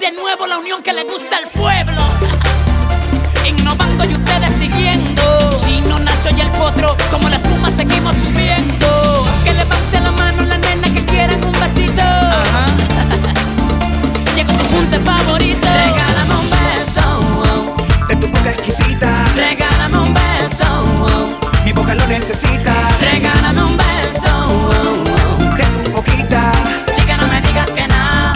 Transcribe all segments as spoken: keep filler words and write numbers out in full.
de nuevo la unión que le gusta al pueblo. Innovando y ustedes siguiendo. Chino, Nacho y el Potro, como la espuma seguimos subiendo. Que levante la mano la nena que quieran un besito. Ajá. Llegó su punto favorito. Regálame un beso de tu boca exquisita. Regálame un beso, mi boca lo necesita. Regálame un beso de tu boquita. Chica, no me digas que no,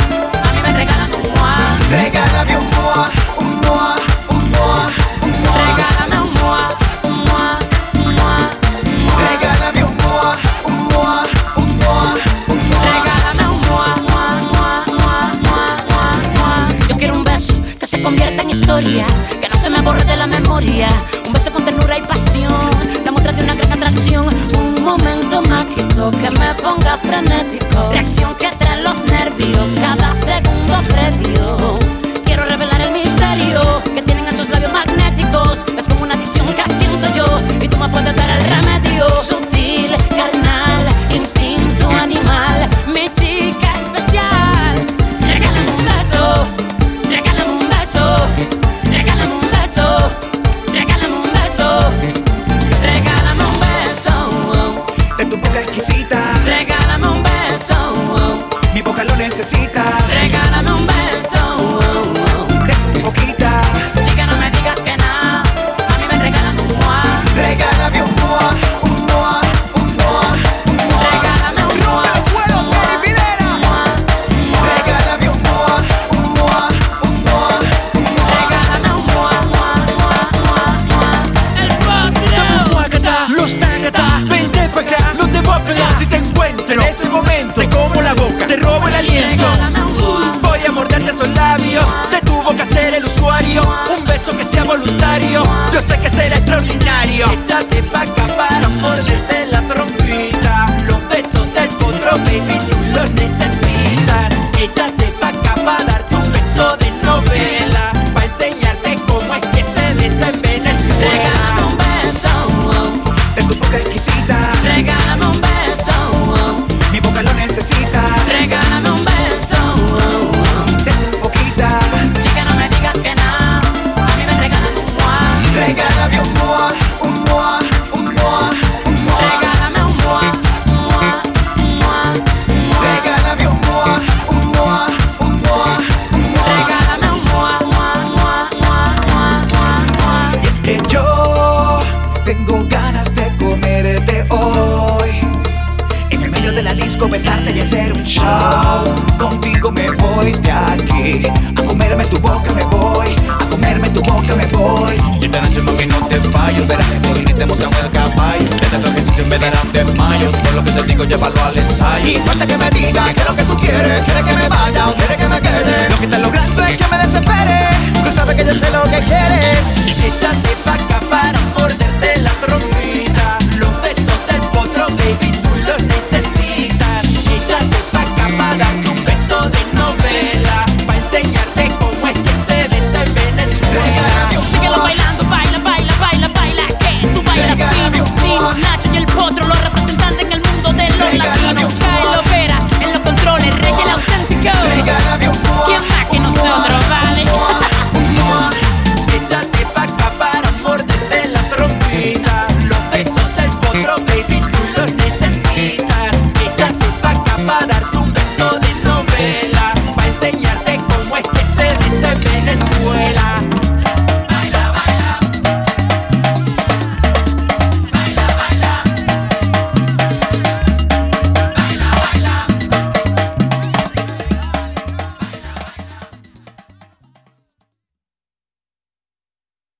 a mí me regalan un mua. Regálame un mua, un mua, un mua, un mua. Regálame un mua, un mua, un mua, un mua. Regálame un mua, un mua, un mua, un mua. Regálame un mua, mua, mua, mua, mua, mua, mua. Yo quiero un beso que se convierta en historia, que no se me borre de la memoria. Un beso con ternura y pasión, la muestra de una gran atracción. Un momento mágico que me ponga frenético. Reacción que trae los nervios cada segundo previo. Quiero revelar el misterio que tienen esos labios magnéticos. Es como una adicción que siento yo y tú me puedes dar el remedio. Sutil, carnal, instinto animal, mi chica especial. Regálame un beso, regálame un beso, regálame un beso, regálame un beso, regálame un beso de tu boca exquisita. Regálame un beso, mi boca lo necesita. Regálame un beso de tu boquita. Chica, no me digas que no, a mí me regalan un mua. Regálame un mua, un mua, un mua, un mua. Regálame un mua, ¡Rompe los un cueros, mua, Kenny Vilera! un mua, un mua. Regálame un mua, un mua, un mua, un mua. Regálame un mua, mua, mua, mua, mua. El potro. Guácata, los tácata, vente pa' acá, no te voy a pegar. Si te encuentro en este momento, te como la boca, te robo el aliento. Regálame un mua. Voy a morderte esos labios, de tu boca ser el usuario. Un beso que sea voluntario, yo sé que será extraordinario. Échate pa' acá para morderte la trompita. Los besos del potro, baby, tú los necesitas. Échate pa' acá para darte un beso de novela, pa' enseñarte cómo es que se besa en Venezuela. Regálame un beso, de tu boca exquisita. regálame un beso, Mi boca lo necesita. regálame un beso. De tu boquita. Chica, no me digas que no, a mí me regalan un mua. Regálame un mua, un mua, un mua, un mua. Regálame un mua, un mua, un mua, un mua. Regálame un mua, un mua, un mua, un mua. Regálame un mua, mua, mua, mua, mua, mua, mua. Y es que yo tengo ganas de comerte hoy. En el medio de la disco besarte y hacer un show. Contigo me voy de aquí. A comerme tu boca me voy. A comerme tu boca me voy. Y esta noche mami no te fallo. Verás que por unir te montamos el caballo. De tanto ejercicio me darán desmayo. Por lo que te digo llévalo al ensayo. Y falta que me diga que es lo que tú quieres. ¿Quieres que me vaya o quieres que me quede? Lo que estás logrando es que me desespere. Tú sabes que yo sé lo que quieres. Échate pa' acá para morderte